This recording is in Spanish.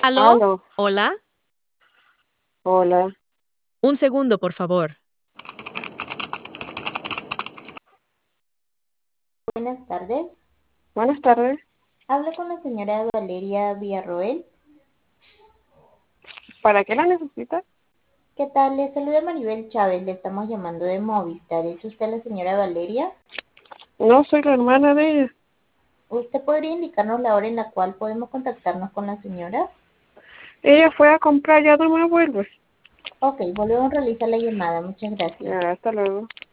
¿Aló? Aló, ¿Hola? hola. Un segundo, por favor. Buenas tardes. Buenas tardes. Hablo con la señora Valeria Villarroel. ¿Para qué la necesita? ¿Qué tal? Le saluda Maribel Chávez. Le estamos llamando de Movistar. ¿Es usted la señora Valeria? No, soy la hermana de ella. ¿Usted podría indicarnos la hora en la cual podemos contactarnos con la señora? Ella fue a comprar, ya no me vuelve. Ok, volvemos a realizar la llamada. Muchas gracias. Ya, hasta luego.